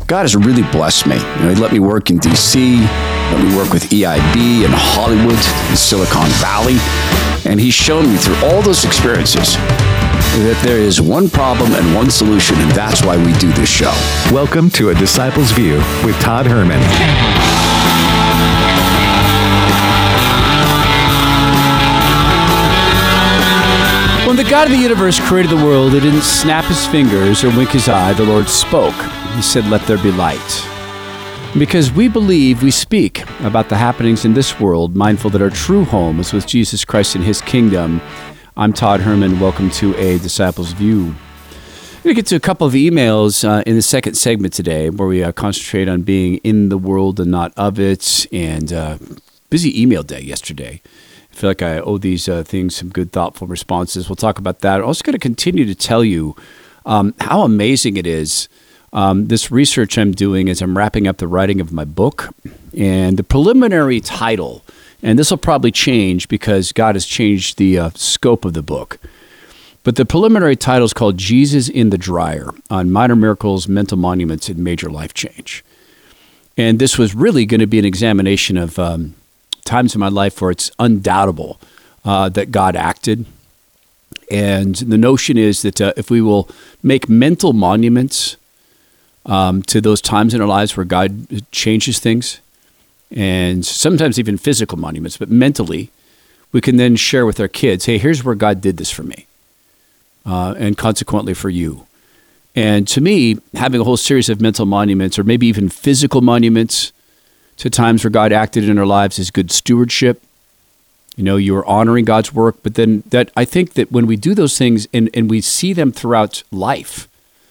God has really blessed me. He let me work in D.C., let me work with EIB in Hollywood, in Silicon Valley, and He's shown me through all those experiences that there is one problem and one solution, and that's why we do this show. Welcome to A Disciple's View with Todd Herman. When the God of the universe created the world, He didn't snap His fingers or wink His eye. The Lord spoke. He said, "Let there be light." Because we believe, we speak about the happenings in this world, mindful that our true home is with Jesus Christ and His kingdom. I'm Todd Herman. Welcome to A Disciple's View. I'm going to get to a couple of emails in the second segment today, where we concentrate on being in the world and not of it. And busy email day yesterday. I feel like I owe these things some good, thoughtful responses. We'll talk about that. I'm also going to continue to tell you how amazing it is, this research I'm doing as I'm wrapping up the writing of my book. And the preliminary title, and this will probably change because God has changed the scope of the book. But the preliminary title is called Jesus in the Dryer, on Minor Miracles, Mental Monuments, and Major Life Change. And this was really going to be an examination of times in my life where it's undoubtable that God acted. And the notion is that if we will make mental monuments to those times in our lives where God changes things, and sometimes even physical monuments, but mentally, we can then share with our kids, hey, here's where God did this for me, and consequently for you. And to me, having a whole series of mental monuments, or maybe even physical monuments, to times where God acted in our lives is good stewardship. You are honoring God's work, but then that I think that when we do those things and we see them throughout life,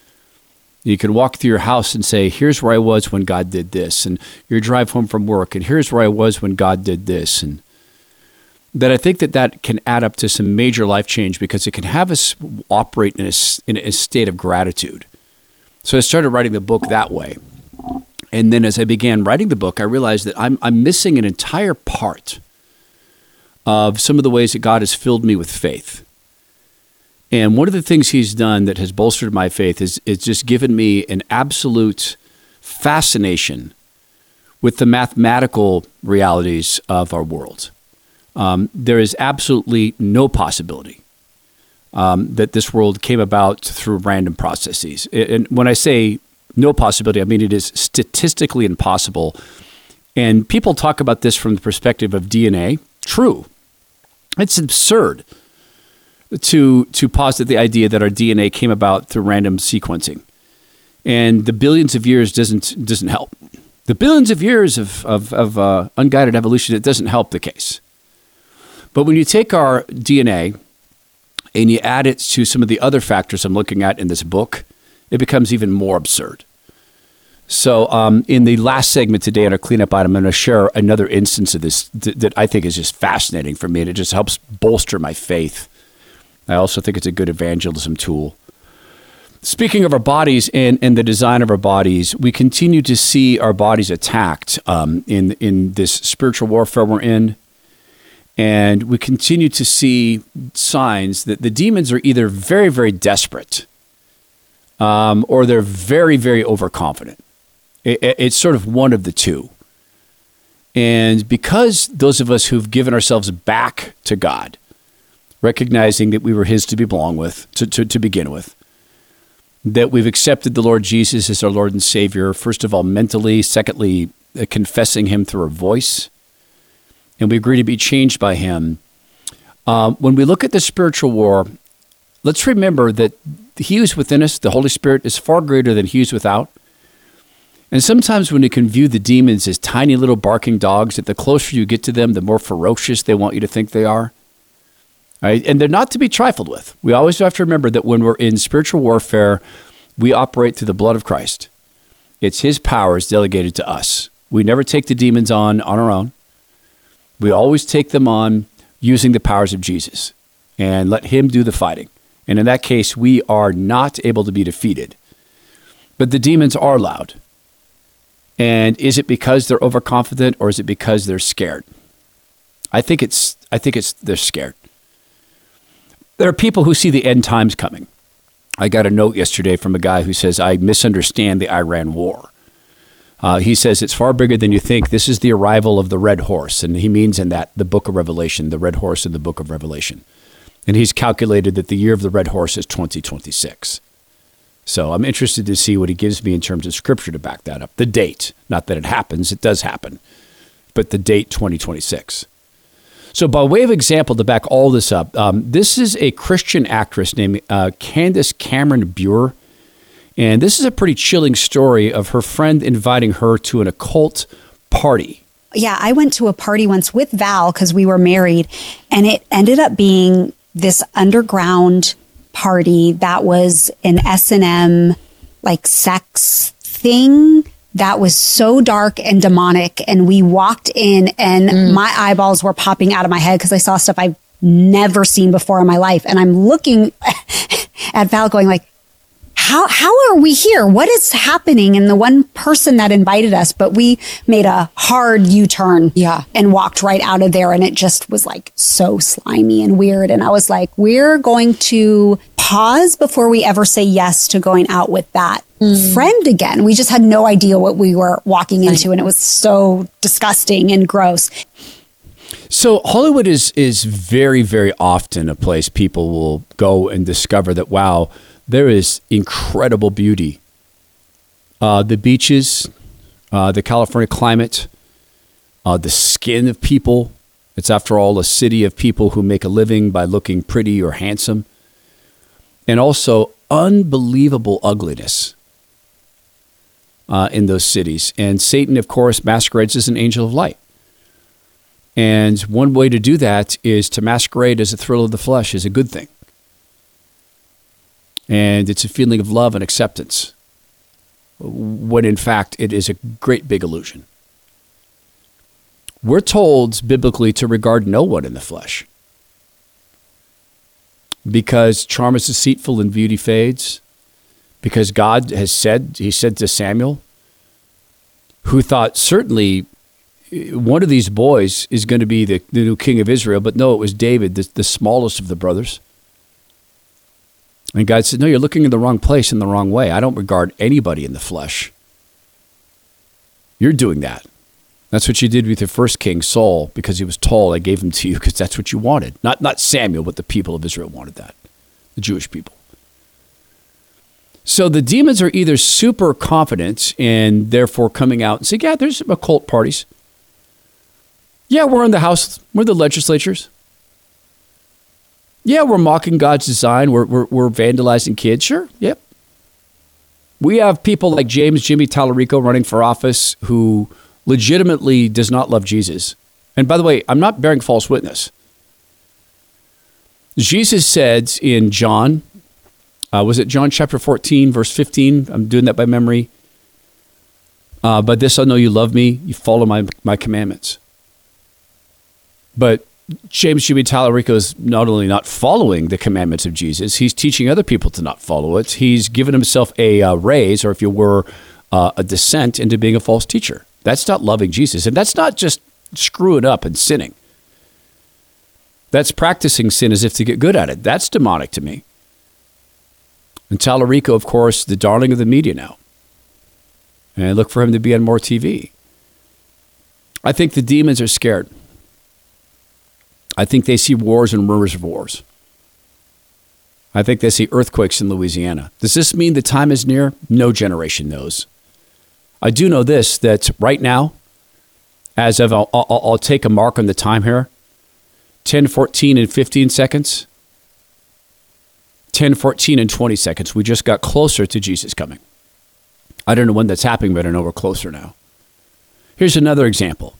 you can walk through your house and say, here's where I was when God did this, and your drive home from work, and here's where I was when God did this. And that I think that can add up to some major life change, because it can have us operate in a state of gratitude. So I started writing the book that way. And then as I began writing the book, I realized that I'm missing an entire part of some of the ways that God has filled me with faith. And one of the things He's done that has bolstered my faith is just given me an absolute fascination with the mathematical realities of our world. There is absolutely no possibility that this world came about through random processes. And when I say no possibility, I mean it is statistically impossible. And people talk about this from the perspective of DNA. True. It's absurd to posit the idea that our DNA came about through random sequencing. And the billions of years doesn't help. The billions of years of unguided evolution, it doesn't help the case. But when you take our DNA and you add it to some of the other factors I'm looking at in this book, it becomes even more absurd. So in the last segment today on our cleanup item, I'm going to share another instance of this that I think is just fascinating for me, and it just helps bolster my faith. I also think it's a good evangelism tool. Speaking of our bodies and the design of our bodies, we continue to see our bodies attacked in this spiritual warfare we're in. And we continue to see signs that the demons are either very, very desperate, or they're very, very overconfident. It's sort of one of the two. And because those of us who've given ourselves back to God, recognizing that we were His to belong with, to begin with, that we've accepted the Lord Jesus as our Lord and Savior, first of all, mentally, secondly, confessing Him through our voice, and we agree to be changed by Him. When we look at the spiritual war, let's remember that He who's within us, the Holy Spirit, is far greater than He who's without. And sometimes when you can view the demons as tiny little barking dogs, that the closer you get to them, the more ferocious they want you to think they are. Right? And they're not to be trifled with. We always have to remember that when we're in spiritual warfare, we operate through the blood of Christ. It's His powers delegated to us. We never take the demons on our own. We always take them on using the powers of Jesus and let Him do the fighting. And in that case, we are not able to be defeated. But the demons are loud. And is it because they're overconfident, or is it because they're scared? I think it's they're scared. There are people who see the end times coming. I got a note yesterday from a guy who says, I misunderstand the Iran war. He says it's far bigger than you think. This is the arrival of the red horse. And he means in that the book of Revelation, the red horse in the book of Revelation. And he's calculated that the year of the red horse is 2026. So I'm interested to see what he gives me in terms of scripture to back that up. The date, not that it happens, it does happen, but the date 2026. So by way of example, to back all this up, this is a Christian actress named Candace Cameron Bure. And this is a pretty chilling story of her friend inviting her to an occult party. Yeah, I went to a party once with Val because we were married, and it ended up being this underground party that was an S&M like sex thing that was so dark and demonic. And we walked in and my eyeballs were popping out of my head because I saw stuff I've never seen before in my life. And I'm looking at Val going like, how are we here? What is happening? And the one person that invited us, but we made a hard U-turn and walked right out of there. And it just was like so slimy and weird. And I was like, we're going to pause before we ever say yes to going out with that friend again. We just had no idea what we were walking into. And it was so disgusting and gross. So Hollywood is very, very often a place people will go and discover that, wow, there is incredible beauty. The beaches, the California climate, the skin of people. It's, after all, a city of people who make a living by looking pretty or handsome. And also unbelievable ugliness in those cities. And Satan, of course, masquerades as an angel of light. And one way to do that is to masquerade as a thrill of the flesh is a good thing. And it's a feeling of love and acceptance, when in fact it is a great big illusion. We're told biblically to regard no one in the flesh, because charm is deceitful and beauty fades, because God has said, he said to Samuel, who thought certainly one of these boys is going to be the new king of Israel, but no, it was David, the smallest of the brothers. And God said, no, you're looking in the wrong place in the wrong way. I don't regard anybody in the flesh. You're doing that. That's what you did with your first king, Saul, because he was tall. I gave him to you because that's what you wanted. Not Samuel, but the people of Israel wanted that, the Jewish people. So the demons are either super confident and therefore coming out and saying, yeah, there's occult parties. Yeah, we're in the House. We're the legislatures. Yeah, we're mocking God's design. We're vandalizing kids. Sure, yep. We have people like Jimmy Tallarico running for office who legitimately does not love Jesus. And by the way, I'm not bearing false witness. Jesus said in John, was it John chapter 14, verse 15? I'm doing that by memory. But this I know you love me. You follow my commandments. But Jimmy Tallarico is not only not following the commandments of Jesus, he's teaching other people to not follow it. He's given himself a raise, or if you were, a descent into being a false teacher. That's not loving Jesus. And that's not just screwing up and sinning. That's practicing sin as if to get good at it. That's demonic to me. And Tallarico, of course, the darling of the media now. And I look for him to be on more TV. I think the demons are scared. I think they see wars and rumors of wars. I think they see earthquakes in Louisiana. Does this mean the time is near? No generation knows. I do know this, that right now, as of, I'll take a mark on the time here, 10, 14, and 15 seconds, 10, 14, and 20 seconds. We just got closer to Jesus coming. I don't know when that's happening, but I know we're closer now. Here's another example.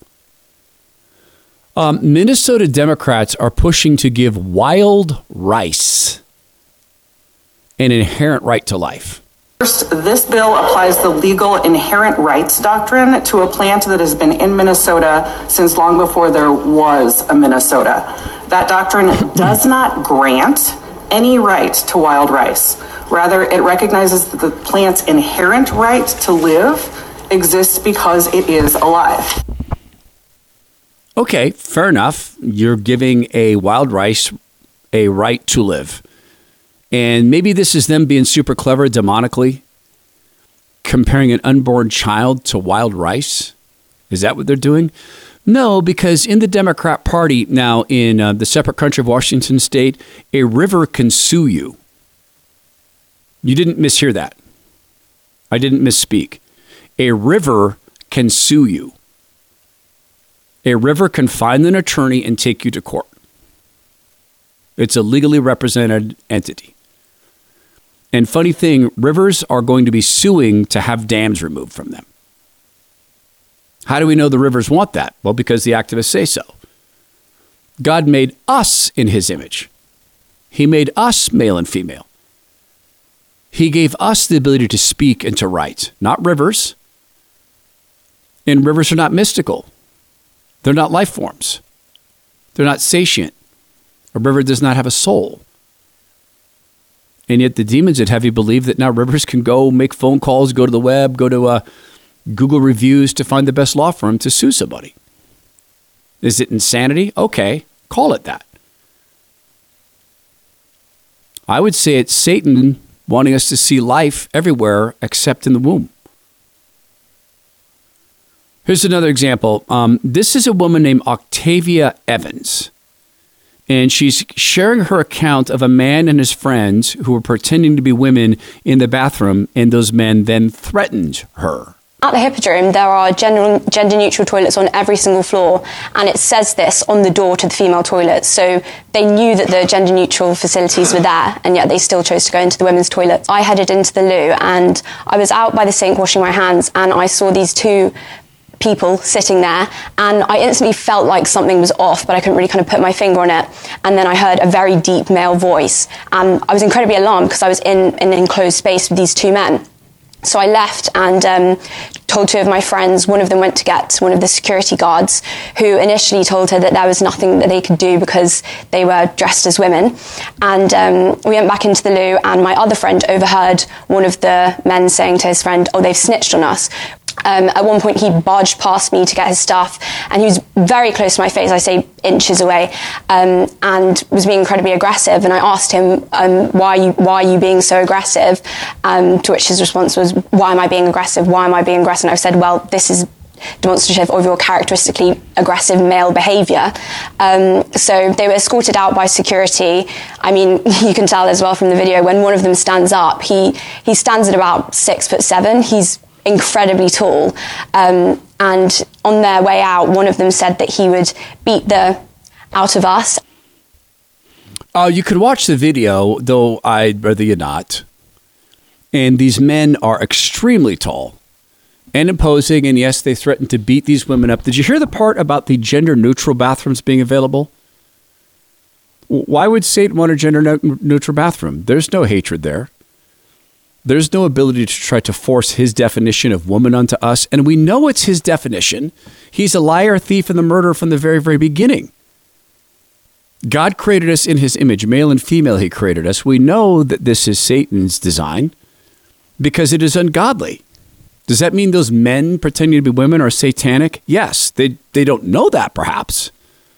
Minnesota Democrats are pushing to give wild rice an inherent right to life. First, this bill applies the legal inherent rights doctrine to a plant that has been in Minnesota since long before there was a Minnesota. That doctrine does not grant any right to wild rice. Rather, it recognizes that the plant's inherent right to live exists because it is alive. Okay, fair enough. You're giving a wild rice a right to live. And maybe this is them being super clever demonically. comparing an unborn child to wild rice? Is that what they're doing? No, because in the Democrat Party now in the separate country of Washington State, a river can sue you. You didn't mishear that. I didn't misspeak. A river can sue you. A river can find an attorney and take you to court. It's a legally represented entity. And funny thing, rivers are going to be suing to have dams removed from them. How do we know the rivers want that? Well, because the activists say so. God made us in his image. He made us male and female. He gave us the ability to speak and to write, not rivers. And rivers are not mystical. They're not life forms. They're not sentient. A river does not have a soul. And yet the demons would have you believe that now rivers can go make phone calls, go to the web, go to Google reviews to find the best law firm to sue somebody. Is it insanity? Okay, call it that. I would say it's Satan wanting us to see life everywhere except in the womb. Here's another example. This is a woman named Octavia Evans. And she's sharing her account of a man and his friends who were pretending to be women in the bathroom, and those men then threatened her. At the Hippodrome, there are gender-neutral toilets on every single floor, and it says this on the door to the female toilets. So they knew that the gender-neutral facilities were there, and yet they still chose to go into the women's toilets. I headed into the loo, and I was out by the sink washing my hands, and I saw these two people sitting there, and I instantly felt like something was off, but I couldn't really kind of put my finger on it. And then I heard a very deep male voice, and I was incredibly alarmed because I was in an enclosed space with these two men. So I left and told two of my friends. One of them went to get one of the security guards, who initially told her that there was nothing that they could do because they were dressed as women. And we went back into the loo, and my other friend overheard one of the men saying to his friend, "Oh, they've snitched on us." At one point, he barged past me to get his stuff, and he was very close to my face, I say inches away, and was being incredibly aggressive. And I asked him, why are you being so aggressive? To which his response was, "Why am I being aggressive? Why am I being aggressive?" And I said, "Well, this is demonstrative of your characteristically aggressive male behaviour." So they were escorted out by security. I mean, you can tell as well from the video, when one of them stands up, he stands at about 6'7". He's incredibly tall. And on their way out, one of them said that he would beat the out of us. You could watch the video, though I'd rather you not. And these men are extremely tall and imposing, and yes, they threatened to beat these women up. Did you hear the part about the gender-neutral bathrooms being available? Why would Satan want a gender-neutral bathroom? There's no hatred there. There's no ability to try to force his definition of woman onto us. And we know it's his definition. He's a liar, thief, and the murderer from the very, very beginning. God created us in his image, male and female he created us. We know that this is Satan's design because it is ungodly. Does that mean those men pretending to be women are satanic? Yes, they don't know that perhaps.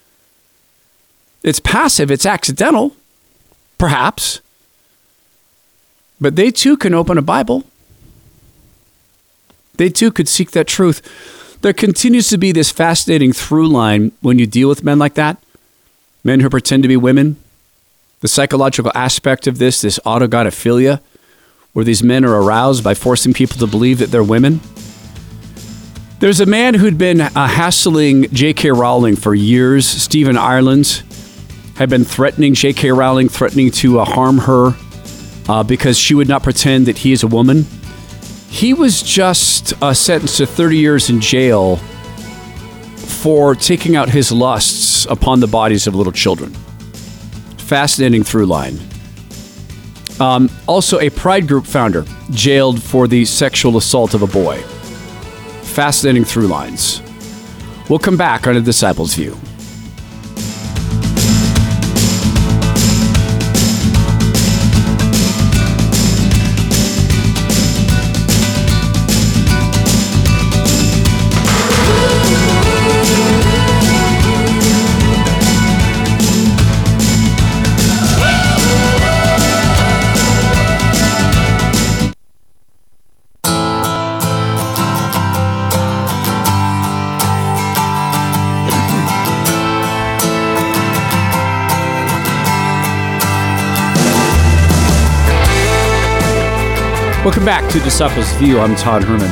It's passive, it's accidental, perhaps. But they too can open a Bible. They too could seek that truth. There continues to be this fascinating through line when you deal with men like that, men who pretend to be women. The psychological aspect of this autogodophilia, where these men are aroused by forcing people to believe that they're women. There's a man who'd been hassling J.K. Rowling for years. Stephen Ireland had been threatening J.K. Rowling, threatening to harm her. Because she would not pretend that he is a woman. He was just sentenced to 30 years in jail for taking out his lusts upon the bodies of little children. Fascinating through line. Also, a Pride Group founder jailed for the sexual assault of a boy. Fascinating through lines. We'll come back on A Disciple's View. Welcome back to Disciples View. I'm Todd Herman.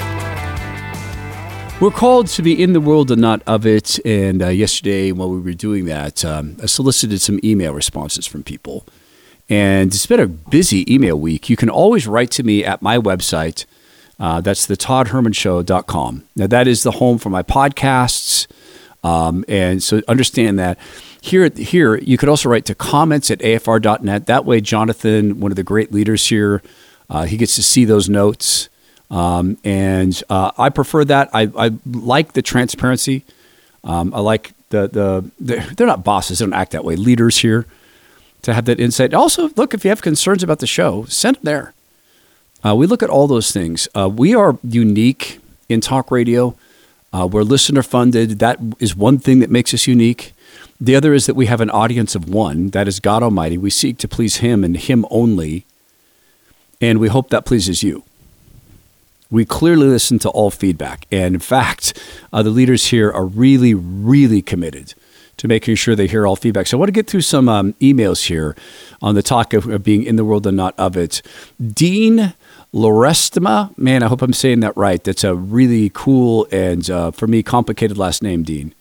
We're called to be in the world and not of it. And yesterday, while we were doing that, I solicited some email responses from people. And it's been a busy email week. You can always write to me at my website. That's the ToddHermanShow.com. Now, that is the home for my podcasts. And so understand that. Here, you could also write to comments@afr.net. That way, Jonathan, one of the great leaders here, he gets to see those notes. And I prefer that. I like the transparency. I like they're not bosses. They don't act that way. Leaders here to have that insight. Also, look, if you have concerns about the show, send them there. We look at all those things. We are unique in talk radio. We're listener funded. That is one thing that makes us unique. The other is that we have an audience of one. That is God Almighty. We seek to please Him and Him only. And we hope that pleases you. We clearly listen to all feedback. And in fact, the leaders here are really, really committed to making sure they hear all feedback. So I want to get through some emails here on the talk of being in the world and not of it. Dean Lorestima, man, I hope I'm saying that right. That's a really cool and, for me, complicated last name, Dean.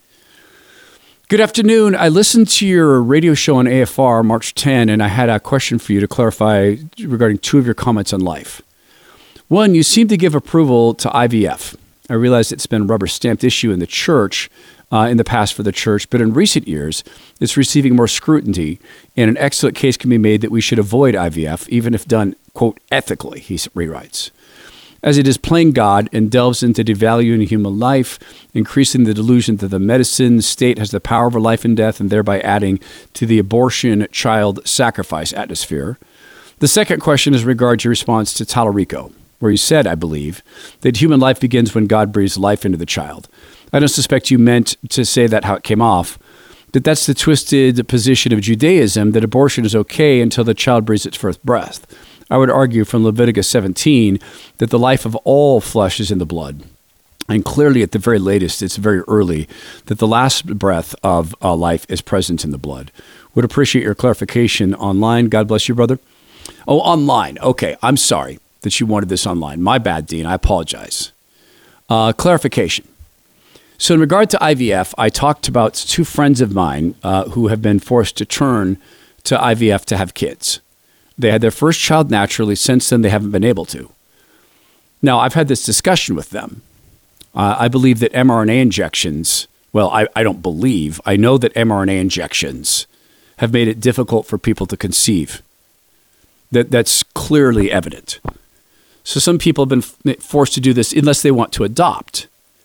Good afternoon. I listened to your radio show on AFR March 10, and I had a question for you to clarify regarding two of your comments on life. One, you seem to give approval to IVF. I realize it's been a rubber-stamped issue in the church in the past for the church, but in recent years, it's receiving more scrutiny, and an excellent case can be made that we should avoid IVF, even if done, quote, ethically, he rewrites, as it is playing God and delves into devaluing human life, increasing the delusion that the medicine state has the power over life and death, and thereby adding to the abortion child sacrifice atmosphere. The second question is regarding your response to Tallarico, where you said, I believe, that human life begins when God breathes life into the child. I don't suspect you meant to say that how it came off, but that's the twisted position of Judaism, that abortion is okay until the child breathes its first breath. I would argue from Leviticus 17 that the life of all flesh is in the blood. And clearly, at the very latest, it's very early, that the last breath of life is present in the blood. Would appreciate your clarification online. God bless you, brother. Oh, online. Okay, I'm sorry that you wanted this online. My bad, Dean. I apologize. Clarification. So in regard to IVF, I talked about two friends of mine who have been forced to turn to IVF to have kids. They had their first child naturally. Since then, they haven't been able to. Now, I've had this discussion with them. I believe that mRNA injections, well, I don't believe. I know that mRNA injections have made it difficult for people to conceive. That's clearly evident. So some people have been forced to do this unless they want to adopt.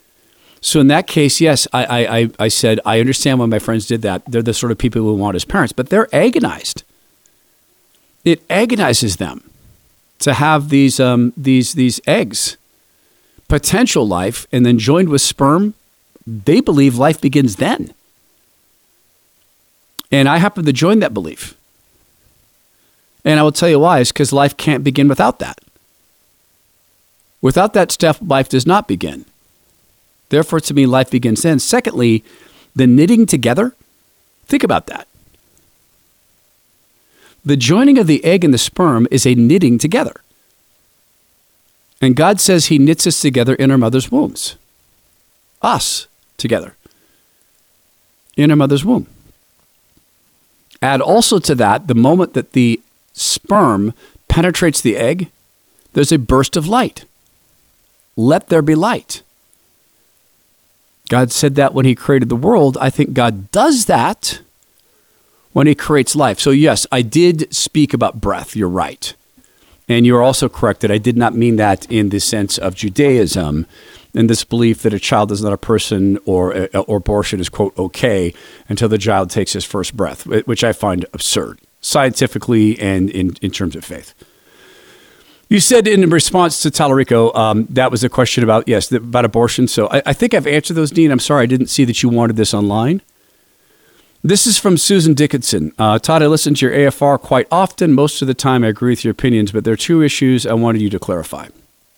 So in that case, yes, I said, I understand why my friends did that. They're the sort of people who want as parents, but they're agonized. It agonizes them to have these eggs, potential life, and then joined with sperm. They believe life begins then. And I happen to join that belief. And I will tell you why. It's because life can't begin without that. Without that step, life does not begin. Therefore, to me, life begins then. Secondly, the knitting together. Think about that. The joining of the egg and the sperm is a knitting together. And God says He knits us together in our mother's wombs. Us together in our mother's womb. Add also to that the moment that the sperm penetrates the egg, there's a burst of light. Let there be light. God said that when He created the world. I think God does that when He creates life. So yes, I did speak about breath. You're right. And you're also correct that I did not mean that in the sense of Judaism and this belief that a child is not a person or abortion is, quote, okay until the child takes his first breath, which I find absurd, scientifically and in terms of faith. You said in response to Tallarico, that was a question about, yes, about abortion. So I think I've answered those, Dean. I'm sorry I didn't see that you wanted this online. This is from Susan Dickinson. Todd, I listen to your AFR quite often. Most of the time I agree with your opinions, but there are two issues I wanted you to clarify.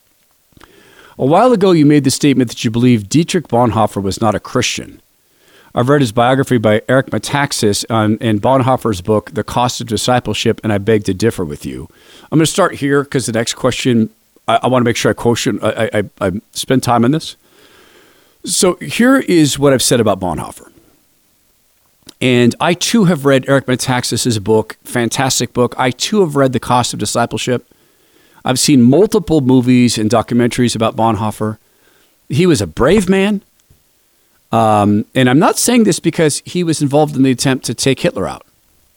A while ago, you made the statement that you believe Dietrich Bonhoeffer was not a Christian. I've read his biography by Eric Metaxas in Bonhoeffer's book, The Cost of Discipleship, and I beg to differ with you. I'm going to start here because the next question, I want to make sure I spend time on this. So here is what I've said about Bonhoeffer. And I, too, have read Eric Metaxas' book, fantastic book. I, too, have read The Cost of Discipleship. I've seen multiple movies and documentaries about Bonhoeffer. He was a brave man. And I'm not saying this because he was involved in the attempt to take Hitler out.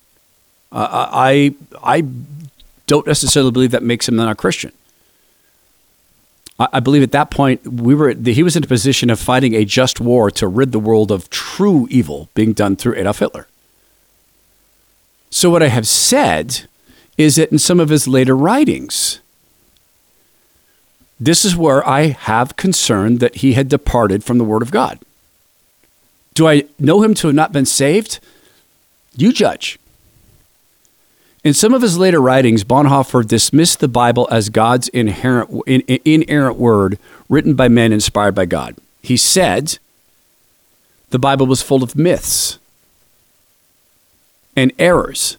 I don't necessarily believe that makes him not a Christian. I believe at that point he was in a position of fighting a just war to rid the world of true evil being done through Adolf Hitler. So what I have said is that in some of his later writings, this is where I have concern that he had departed from the Word of God. Do I know him to have not been saved? You judge. In some of his later writings, Bonhoeffer dismissed the Bible as God's inerrant word written by men inspired by God. He said the Bible was full of myths and errors.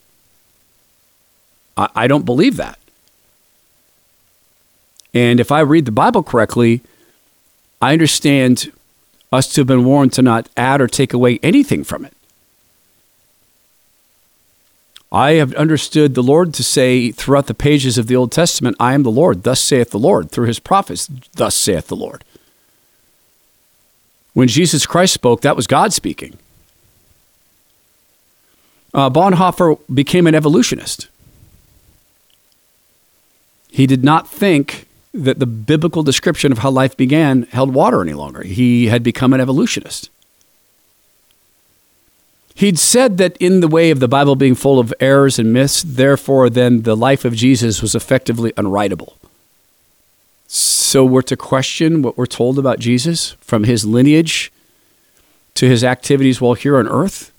I don't believe that. And if I read the Bible correctly, I understand us to have been warned to not add or take away anything from it. I have understood the Lord to say throughout the pages of the Old Testament, I am the Lord, thus saith the Lord. Through his prophets, thus saith the Lord. When Jesus Christ spoke, that was God speaking. Bonhoeffer became an evolutionist. He did not think that the biblical description of how life began held water any longer. He had become an evolutionist. He'd said that in the way of the Bible being full of errors and myths, therefore then the life of Jesus was effectively unwritable. So we're to question what we're told about Jesus from his lineage to his activities while here on earth?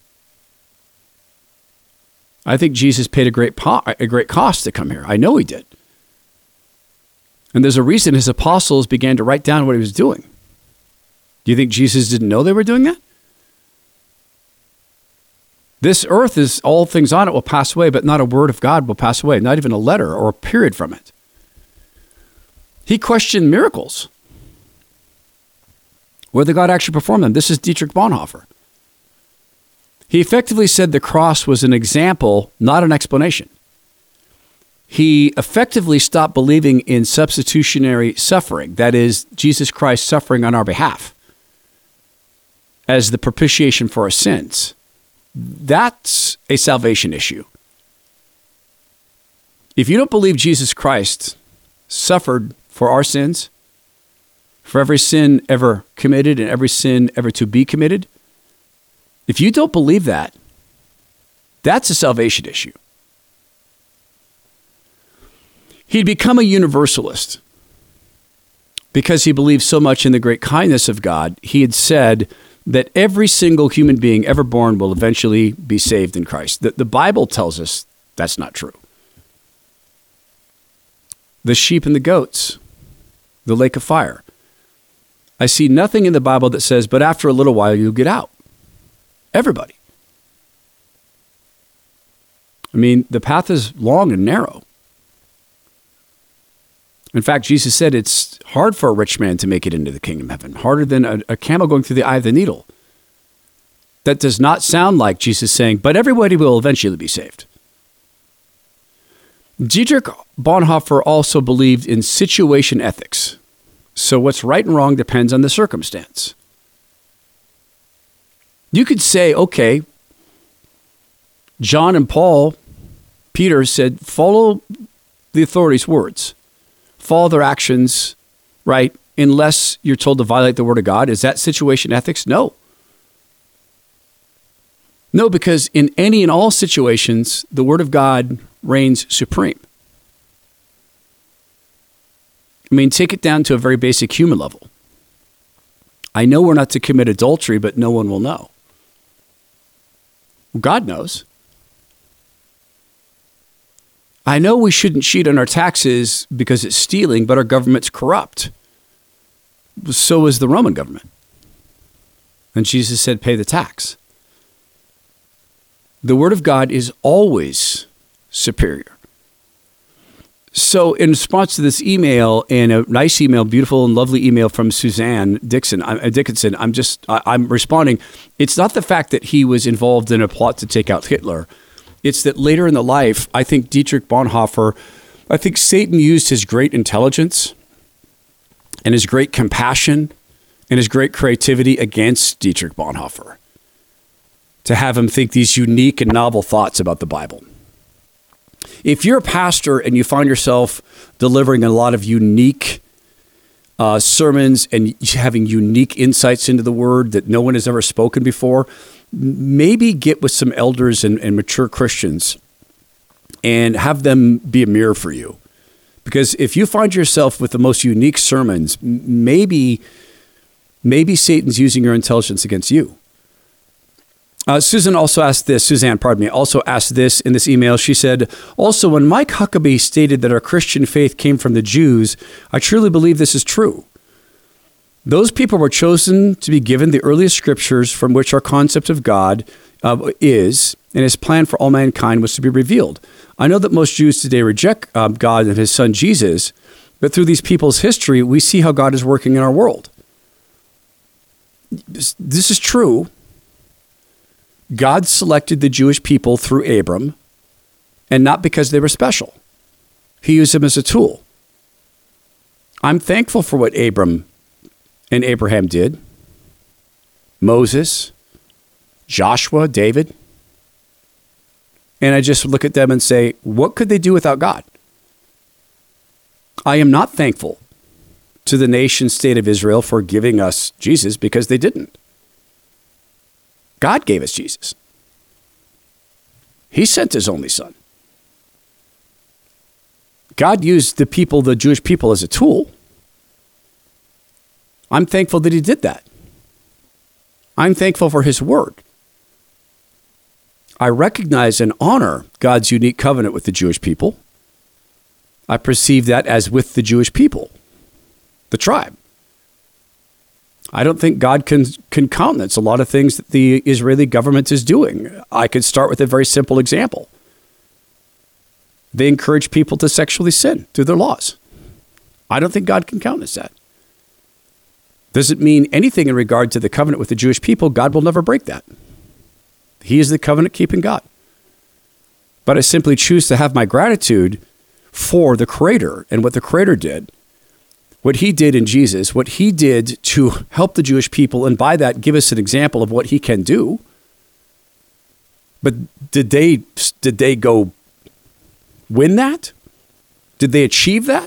I think Jesus paid a great cost to come here. I know he did. And there's a reason his apostles began to write down what he was doing. Do you think Jesus didn't know they were doing that? This earth is all things on it will pass away, but not a word of God will pass away, not even a letter or a period from it. He questioned miracles, whether God actually performed them. This is Dietrich Bonhoeffer. He effectively said the cross was an example, not an explanation. He effectively stopped believing in substitutionary suffering, that is, Jesus Christ suffering on our behalf as the propitiation for our sins. That's a salvation issue. If you don't believe Jesus Christ suffered for our sins, for every sin ever committed and every sin ever to be committed, if you don't believe that, that's a salvation issue. He'd become a universalist because he believed so much in the great kindness of God. He had said that every single human being ever born will eventually be saved in Christ. The Bible tells us that's not true. The sheep and the goats, the lake of fire. I see nothing in the Bible that says, but after a little while you'll get out. Everybody. I mean, the path is long and narrow. In fact, Jesus said it's hard for a rich man to make it into the kingdom of heaven, harder than a camel going through the eye of the needle. That does not sound like Jesus saying, but everybody will eventually be saved. Dietrich Bonhoeffer also believed in situation ethics. So what's right and wrong depends on the circumstance. You could say, okay, John and Peter said, follow the authorities' words. Follow their actions, right? Unless you're told to violate the word of God. Is that situation ethics? No. No, because in any and all situations, the word of God reigns supreme. I mean, take it down to a very basic human level. I know we're not to commit adultery, but no one will know. God knows. I know we shouldn't cheat on our taxes because it's stealing, but our government's corrupt. So is the Roman government. And Jesus said, pay the tax. The Word of God is always superior. So in response to this email, and a nice email, beautiful and lovely email from Suzanne Dickinson, I'm responding. It's not the fact that he was involved in a plot to take out Hitler. It's that later in the life, I think Dietrich Bonhoeffer, I think Satan used his great intelligence and his great compassion and his great creativity against Dietrich Bonhoeffer to have him think these unique and novel thoughts about the Bible. If you're a pastor and you find yourself delivering a lot of unique sermons and having unique insights into the Word that no one has ever spoken before, maybe get with some elders and mature Christians and have them be a mirror for you. Because if you find yourself with the most unique sermons, maybe Satan's using your intelligence against you. Suzanne also asked this in this email. She said, also, when Mike Huckabee stated that our Christian faith came from the Jews, I truly believe this is true. Those people were chosen to be given the earliest scriptures from which our concept of God is, and his plan for all mankind was to be revealed. I know that most Jews today reject God and his son Jesus, but through these people's history, we see how God is working in our world. This is true. God selected the Jewish people through Abram, and not because they were special. He used them as a tool. I'm thankful for what Abram and Abraham did. Moses, Joshua, David. And I just look at them and say, what could they do without God? I am not thankful to the nation state of Israel for giving us Jesus because they didn't. God gave us Jesus. He sent his only son. God used the Jewish people as a tool. I'm thankful that he did that. I'm thankful for his word. I recognize and honor God's unique covenant with the Jewish people. I perceive that as with the Jewish people, the tribe. I don't think God can countenance a lot of things that the Israeli government is doing. I could start with a very simple example. They encourage people to sexually sin through their laws. I don't think God can countenance that. Does it mean anything in regard to the covenant with the Jewish people? God will never break that. He is the covenant-keeping God. But I simply choose to have my gratitude for the Creator and what the Creator did. What he did in Jesus, what he did to help the Jewish people, and by that give us an example of what he can do. But did they go win that? Did they achieve that?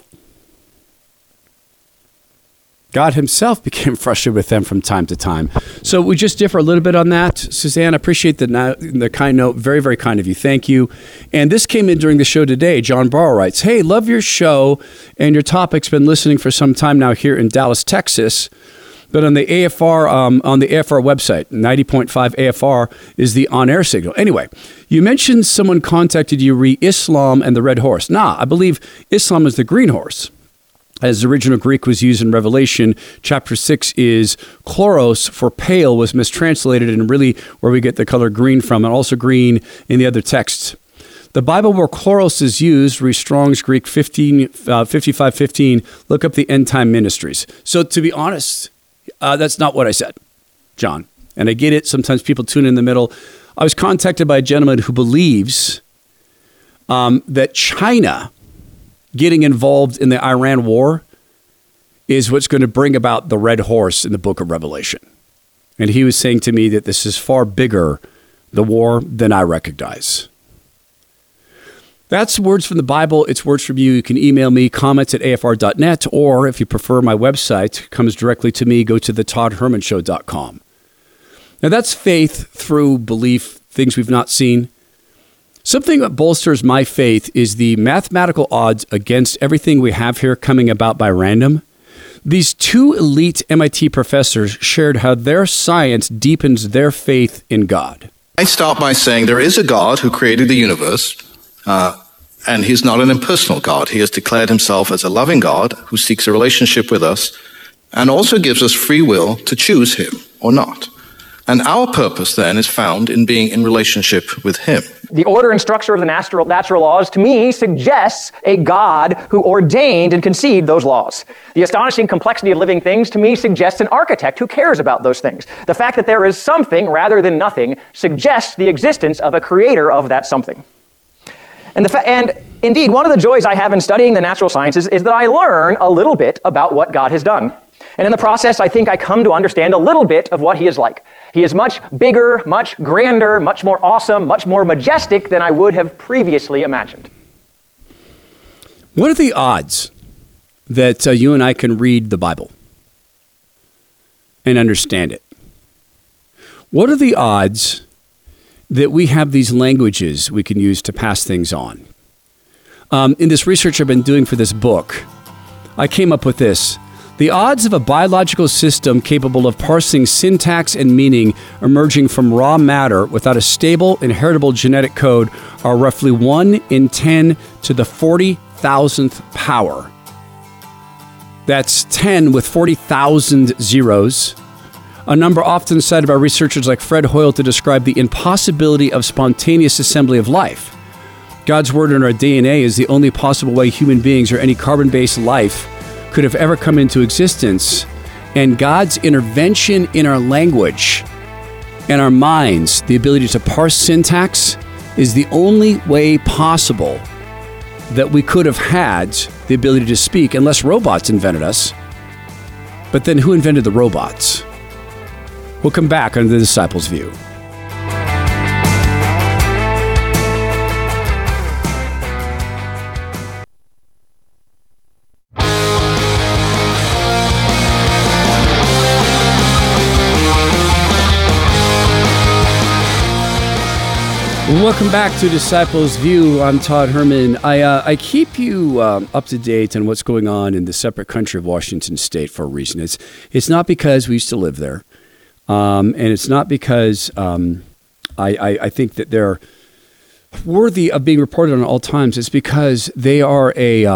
God himself became frustrated with them from time to time. So we just differ a little bit on that. Suzanne, I appreciate the kind note. Very, very kind of you. Thank you. And this came in during the show today. John Barrow writes, hey, love your show and your topics. Been listening for some time now here in Dallas, Texas. But on the AFR website, 90.5 AFR is the on-air signal. Anyway, you mentioned someone contacted you re Islam and the red horse. I believe Islam is the green horse. As the original Greek was used in Revelation, chapter 6 is chloros for pale was mistranslated and really where we get the color green from, and also green in the other texts. The Bible where chloros is used, read Strong's Greek 5515, look up the End Time Ministries. So to be honest, that's not what I said, John. And I get it. Sometimes people tune in the middle. I was contacted by a gentleman who believes that China getting involved in the Iran war is what's going to bring about the red horse in the book of Revelation. And he was saying to me that this is far bigger, the war, than I recognize. That's words from the Bible. It's words from you. You can email me, comments@afr.net, or if you prefer, my website comes directly to me. Go to thetoddhermanshow.com. Now that's faith through belief, things we've not seen. Something that bolsters my faith is the mathematical odds against everything we have here coming about by random. These two elite MIT professors shared how their science deepens their faith in God. I start by saying there is a God who created the universe, and he's not an impersonal God. He has declared himself as a loving God who seeks a relationship with us and also gives us free will to choose him or not. And our purpose then is found in being in relationship with him. The order and structure of the natural laws, to me, suggests a God who ordained and conceived those laws. The astonishing complexity of living things, to me, suggests an architect who cares about those things. The fact that there is something rather than nothing suggests the existence of a creator of that something. And indeed, one of the joys I have in studying the natural sciences is that I learn a little bit about what God has done. And in the process, I think I come to understand a little bit of what he is like. He is much bigger, much grander, much more awesome, much more majestic than I would have previously imagined. What are the odds that you and I can read the Bible and understand it? What are the odds that we have these languages we can use to pass things on? In this research I've been doing for this book, I came up with this. The odds of a biological system capable of parsing syntax and meaning emerging from raw matter without a stable, inheritable genetic code are roughly 1 in 10 to the 40,000th power. That's 10 with 40,000 zeros, a number often cited by researchers like Fred Hoyle to describe the impossibility of spontaneous assembly of life. God's word in our DNA is the only possible way human beings or any carbon-based life could have ever come into existence, and God's intervention in our language and our minds, the ability to parse syntax, is the only way possible that we could have had the ability to speak, unless robots invented us. But then who invented the robots? We'll come back on The Disciples' View. Welcome back to Disciples View. I'm Todd Herman. I keep you up to date on what's going on in the separate country of Washington State for a reason. It's not because we used to live there, and it's not because I think that they're worthy of being reported on at all times. It's because they are a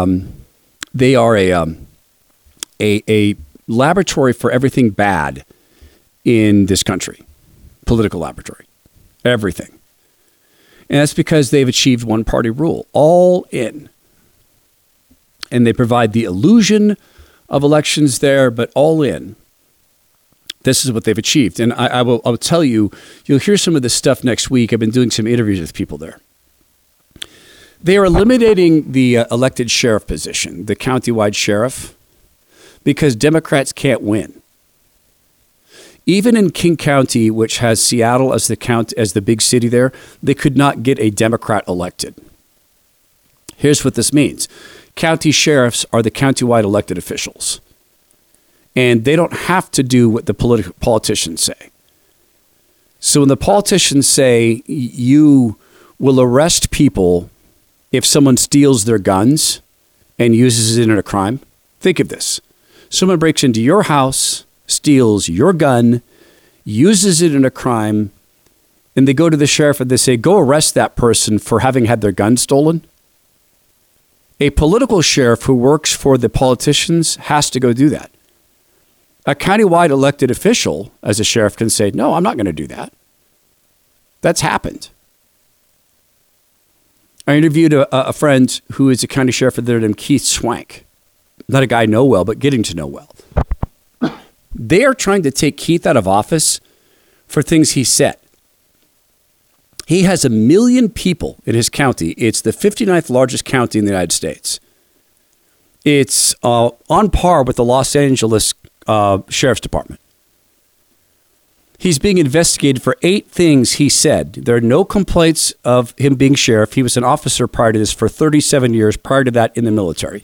laboratory for everything bad in this country, political laboratory, everything. And that's because they've achieved one-party rule, all in. And they provide the illusion of elections there, but all in. This is what they've achieved. And I'll tell you, you'll hear some of this stuff next week. I've been doing some interviews with people there. They are eliminating the elected sheriff position, the countywide sheriff, because Democrats can't win. Even in King County, which has Seattle as the big city there, they could not get a Democrat elected. Here's what this means. County sheriffs are the countywide elected officials. And they don't have to do what the politicians say. So when the politicians say you will arrest people if someone steals their guns and uses it in a crime, think of this. Someone breaks into your house, steals your gun, uses it in a crime, and they go to the sheriff and they say, go arrest that person for having had their gun stolen. A political sheriff who works for the politicians has to go do that. A countywide elected official, as a sheriff, can say, no, I'm not going to do that. That's happened. I interviewed a friend who is a county sheriff there named Keith Swank. Not a guy I know well, but getting to know well. They are trying to take Keith out of office for things he said. He has 1 million people in his county. It's the 59th largest county in the United States. It's on par with the Los Angeles Sheriff's Department. He's being investigated for 8 things he said. There are no complaints of him being sheriff. He was an officer prior to this for 37 years, prior to that in the military.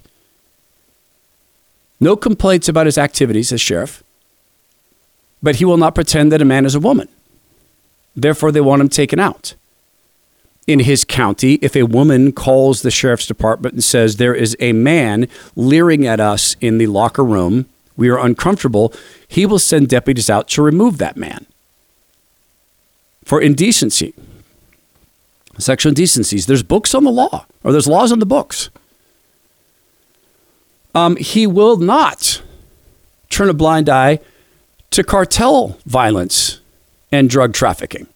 No complaints about his activities as sheriff. But he will not pretend that a man is a woman. Therefore, they want him taken out. In his county, if a woman calls the sheriff's department and says, there is a man leering at us in the locker room, we are uncomfortable, he will send deputies out to remove that man. For indecency. Sexual indecencies. There's books on the law, or there's laws on the books. He will not turn a blind eye to cartel violence and drug trafficking.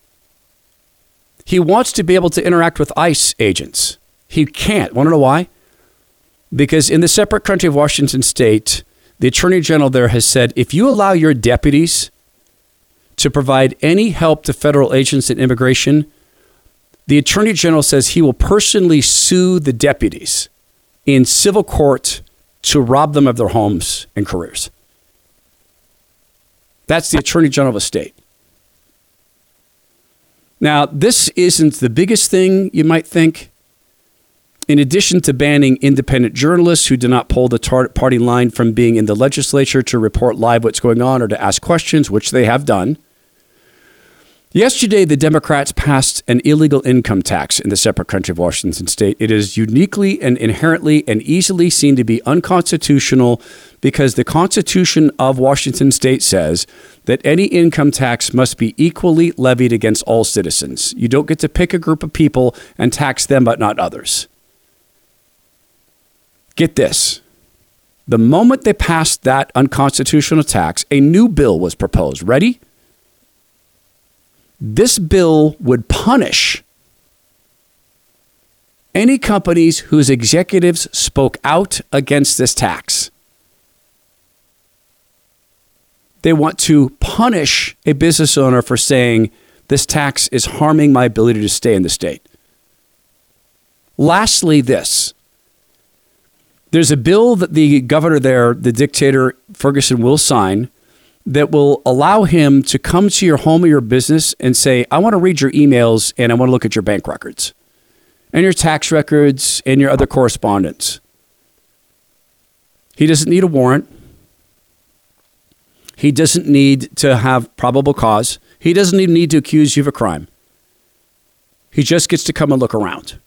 He wants to be able to interact with ICE agents. He can't. Want to know why? Because in the separate country of Washington State, the Attorney General there has said, if you allow your deputies to provide any help to federal agents in immigration, the Attorney General says he will personally sue the deputies in civil court to rob them of their homes and careers. That's the Attorney General of a state. Now, this isn't the biggest thing you might think. In addition to banning independent journalists who do not pull the party line from being in the legislature to report live what's going on or to ask questions, which they have done. Yesterday, the Democrats passed an illegal income tax in the separate country of Washington State. It is uniquely and inherently and easily seen to be unconstitutional because the Constitution of Washington State says that any income tax must be equally levied against all citizens. You don't get to pick a group of people and tax them, but not others. Get this. The moment they passed that unconstitutional tax, a new bill was proposed. Ready? This bill would punish any companies whose executives spoke out against this tax. They want to punish a business owner for saying this tax is harming my ability to stay in the state. Lastly, this. There's a bill that the governor there, the dictator Ferguson, will sign that will allow him to come to your home or your business and say, I want to read your emails and I want to look at your bank records and your tax records and your other correspondence. He doesn't need a warrant. He doesn't need to have probable cause. He doesn't even need to accuse you of a crime. He just gets to come and look around.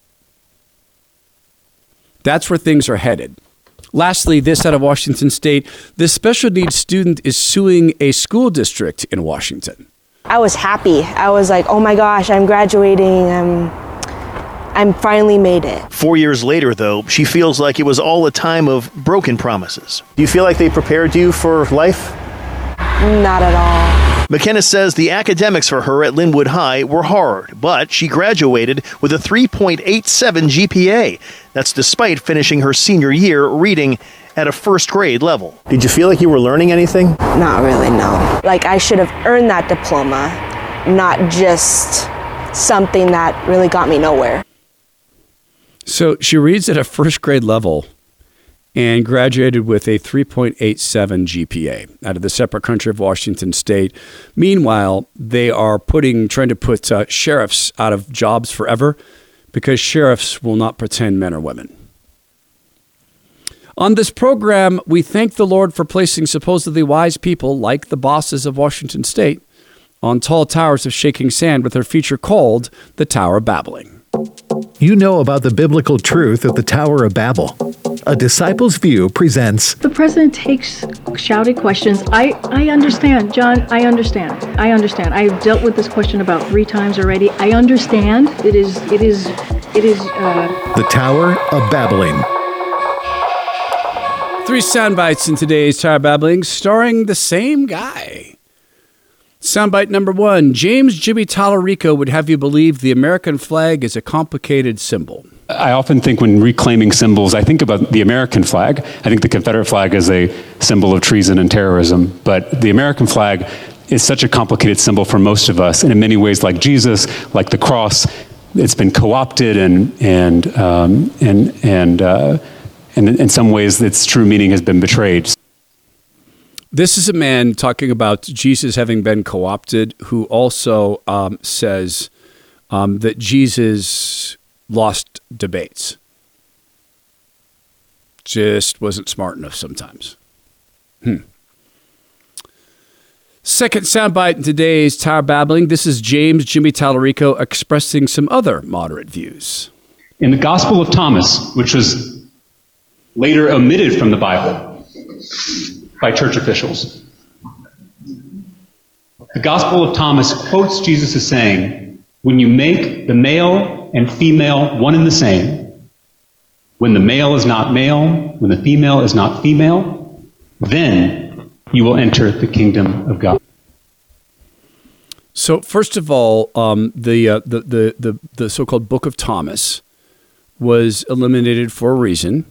That's where things are headed. Lastly, this out of Washington State, this special needs student is suing a school district in Washington. I was happy. I was like, oh my gosh, I'm graduating. I'm finally made it. 4 years later, though, she feels like it was all a time of broken promises. Do you feel like they prepared you for life? Not at all. McKenna says the academics for her at Linwood High were hard, but she graduated with a 3.87 GPA. That's despite finishing her senior year reading at a first grade level. Did you feel like you were learning anything? Not really, no. Like I should have earned that diploma, not just something that really got me nowhere. So she reads at a first grade level and graduated with a 3.87 GPA out of the separate country of Washington State. Meanwhile, they are trying to put sheriffs out of jobs forever because sheriffs will not pretend men are women. On this program, we thank the Lord for placing supposedly wise people like the bosses of Washington State on tall towers of shaking sand with their feature called the Tower of Babbling. You know about the biblical truth of the Tower of Babel. A Disciples View presents... The president takes shouty questions. I understand, John. I understand. I've dealt with this question about 3 times already. I understand. It is. The Tower of Babbling. 3 sound bites in today's Tower of Babbling, starring the same guy. Soundbite number 1. James Jimmy Tallarico would have you believe the American flag is a complicated symbol. I often think when reclaiming symbols, I think about the American flag. I think the Confederate flag is a symbol of treason and terrorism. But the American flag is such a complicated symbol for most of us. And in many ways, like Jesus, like the cross, it's been co-opted and in some ways its true meaning has been betrayed. This is a man talking about Jesus having been co-opted, who also says that Jesus lost debates. Just wasn't smart enough sometimes. Second soundbite in today's Tower Babbling. This is James Jimmy Tallarico expressing some other moderate views. In the Gospel of Thomas, which was later omitted from the Bible by church officials, the Gospel of Thomas quotes Jesus as saying, when you make the male and female one and the same, when the male is not male, when the female is not female, then you will enter the kingdom of God. So first of all, the so-called Book of Thomas was eliminated for a reason.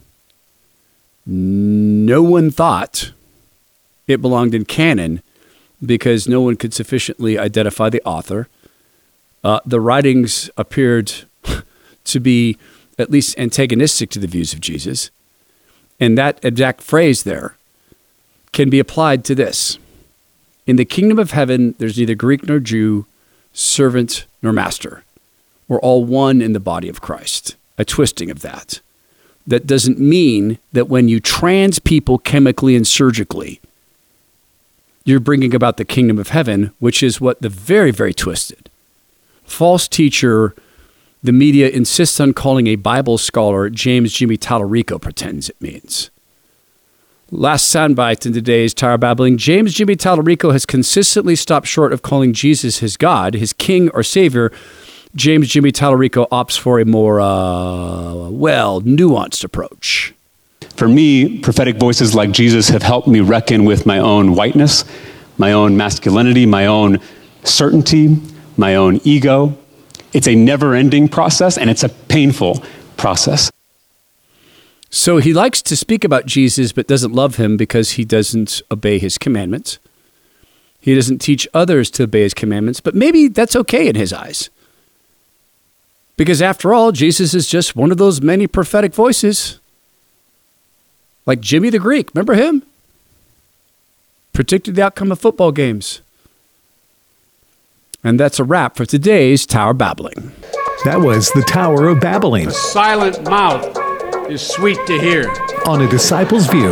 No one thought it belonged in canon because no one could sufficiently identify the author. The writings appeared to be at least antagonistic to the views of Jesus. And that exact phrase there can be applied to this. In the kingdom of heaven, there's neither Greek nor Jew, servant nor master. We're all one in the body of Christ. A twisting of that. That doesn't mean that when you trans people chemically and surgically, you're bringing about the kingdom of heaven, which is what the very, very twisted, false teacher, the media insists on calling a Bible scholar James Jimmy Tallarico pretends it means. Last soundbite in today's Tower Babbling, James Jimmy Tallarico has consistently stopped short of calling Jesus his God, his king or savior. James Jimmy Tallarico opts for a more, nuanced approach. For me, prophetic voices like Jesus have helped me reckon with my own whiteness, my own masculinity, my own certainty, my own ego. It's a never-ending process, and it's a painful process. So he likes to speak about Jesus, but doesn't love him because he doesn't obey his commandments. He doesn't teach others to obey his commandments, but maybe that's okay in his eyes. Because after all, Jesus is just one of those many prophetic voices. Like Jimmy the Greek, remember him? Predicted the outcome of football games. And that's a wrap for today's Tower Babbling. That was the Tower of Babbling. A silent mouth is sweet to hear. On A Disciple's View.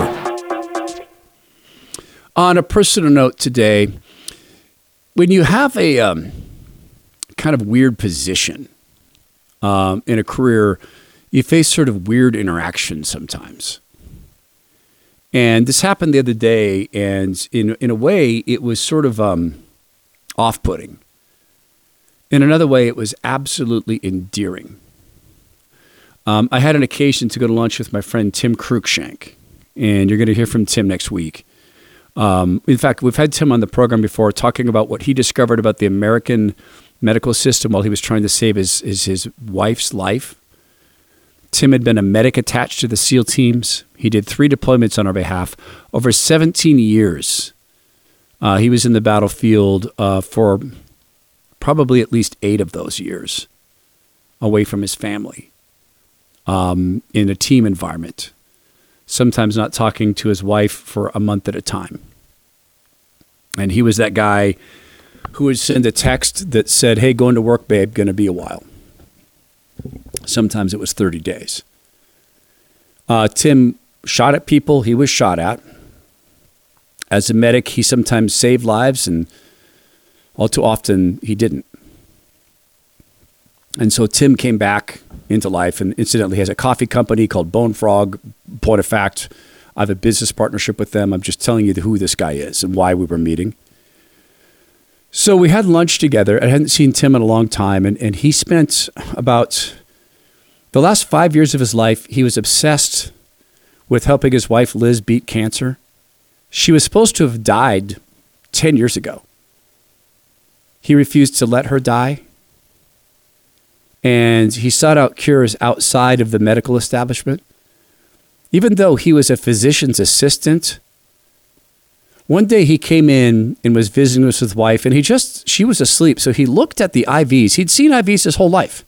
On a personal note today, when you have a kind of weird position in a career, you face sort of weird interactions sometimes. And this happened the other day, and in a way, it was sort of off-putting. In another way, it was absolutely endearing. I had an occasion to go to lunch with my friend Tim Cruikshank, and you're going to hear from Tim next week. In fact, we've had Tim on the program before talking about what he discovered about the American medical system while he was trying to save his wife's life. Tim had been a medic attached to the SEAL teams. He did 3 deployments on our behalf. Over 17 years, he was in the battlefield for probably at least 8 of those years away from his family in a team environment, sometimes not talking to his wife for a month at a time. And he was that guy who would send a text that said, "Hey, going to work, babe, going to be a while." Sometimes it was 30 days. Tim shot at people he was shot at. As a medic, he sometimes saved lives, and all too often he didn't. And so Tim came back into life and incidentally has a coffee company called Bone Frog. Point of fact, I have a business partnership with them. I'm just telling you who this guy is and why we were meeting. So we had lunch together. I hadn't seen Tim in a long time, and he spent about the last 5 years of his life, he was obsessed with helping his wife Liz beat cancer. She was supposed to have died 10 years ago. He refused to let her die. And he sought out cures outside of the medical establishment. Even though he was a physician's assistant, one day he came in and was visiting with his wife, and she was asleep. So he looked at the IVs. He'd seen IVs his whole life.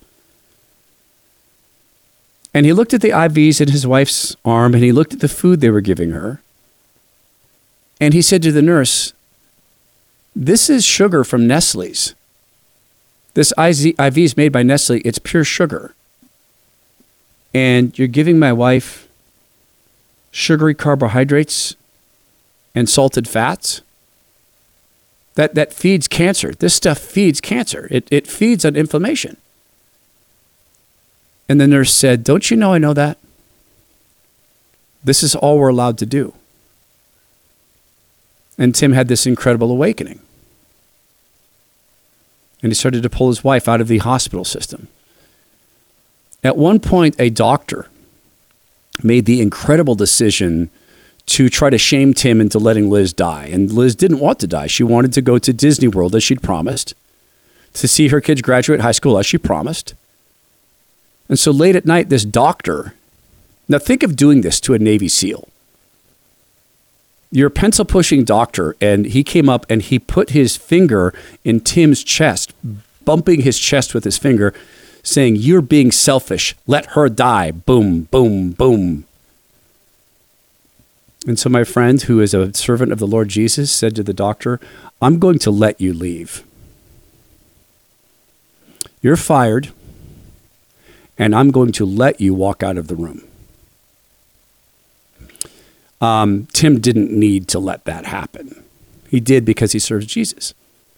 And he looked at the IVs in his wife's arm, and he looked at the food they were giving her. And he said to the nurse, "This is sugar from Nestle's. This IV is made by Nestle. It's pure sugar. And you're giving my wife sugary carbohydrates and salted fats? That feeds cancer. This stuff feeds cancer. It feeds on inflammation." And the nurse said, "Don't you know I know that? This is all we're allowed to do." And Tim had this incredible awakening. And he started to pull his wife out of the hospital system. At one point, a doctor made the incredible decision to try to shame Tim into letting Liz die. And Liz didn't want to die. She wanted to go to Disney World as she'd promised. to see her kids graduate high school as she promised. And so late at night, this doctor, now think of doing this to a Navy SEAL. You're a pencil pushing doctor, and he came up and he put his finger in Tim's chest, bumping his chest with his finger, saying, "You're being selfish. Let her die." Boom, boom, boom. And so my friend, who is a servant of the Lord Jesus, said to the doctor, "I'm going to let you leave. You're fired, and I'm going to let you walk out of the room." Tim didn't need to let that happen. He did because he serves Jesus.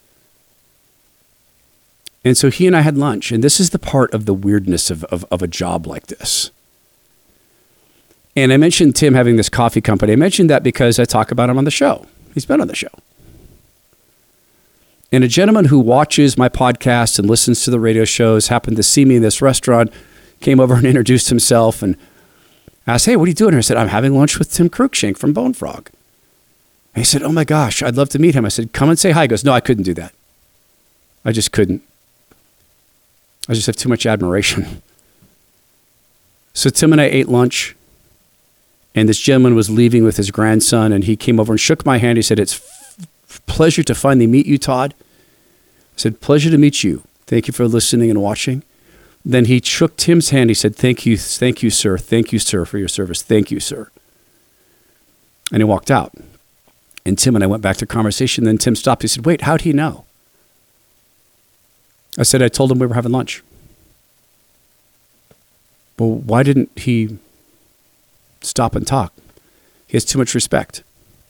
And so he and I had lunch, and this is the part of the weirdness of a job like this. And I mentioned Tim having this coffee company. I mentioned that because I talk about him on the show. He's been on the show. And a gentleman who watches my podcast and listens to the radio shows happened to see me in this restaurant, came over and introduced himself and asked, "Hey, what are you doing here?" I said, "I'm having lunch with Tim Cruikshank from Bone Frog." And he said, "Oh my gosh, I'd love to meet him." I said, "Come and say hi." He goes, "No, I couldn't do that. I just couldn't. I just have too much admiration." So Tim and I ate lunch, and this gentleman was leaving with his grandson, and he came over and shook my hand. He said, "It's pleasure to finally meet you, Todd." I said, "Pleasure to meet you. Thank you for listening and watching." Then he shook Tim's hand. He said, thank you, sir. Thank you, sir, for your service. Thank you, sir." And he walked out. And Tim and I went back to conversation. Then Tim stopped. He said, "Wait, how'd he know?" I said, "I told him we were having lunch." "Well, why didn't he stop and talk?" "He has too much respect."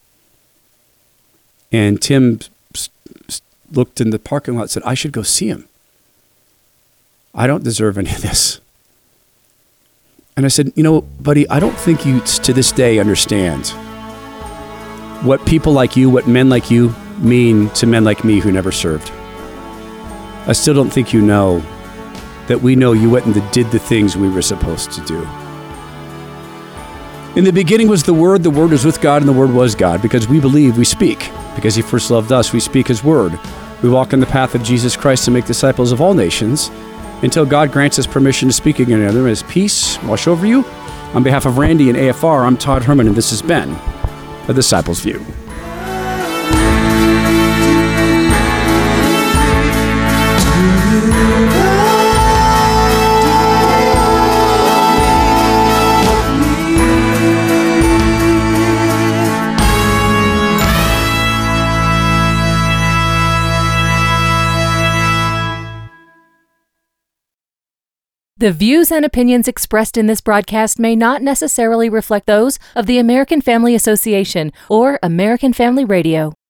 And Tim looked in the parking lot and said, "I should go see him. I don't deserve any of this." And I said, "You know, buddy, I don't think you to this day understand what people like you, what men like you mean to men like me who never served. I still don't think you know that we know you went and did the things we were supposed to do. In the beginning was the Word was with God, and the Word was God. Because we believe, we speak. Because he first loved us, we speak his word. We walk in the path of Jesus Christ to make disciples of all nations, until God grants us permission to speak again. And there is peace wash over you. On behalf of Randy and AFR, I'm Todd Herman, and this has been A Disciple's View. The views and opinions expressed in this broadcast may not necessarily reflect those of the American Family Association or American Family Radio.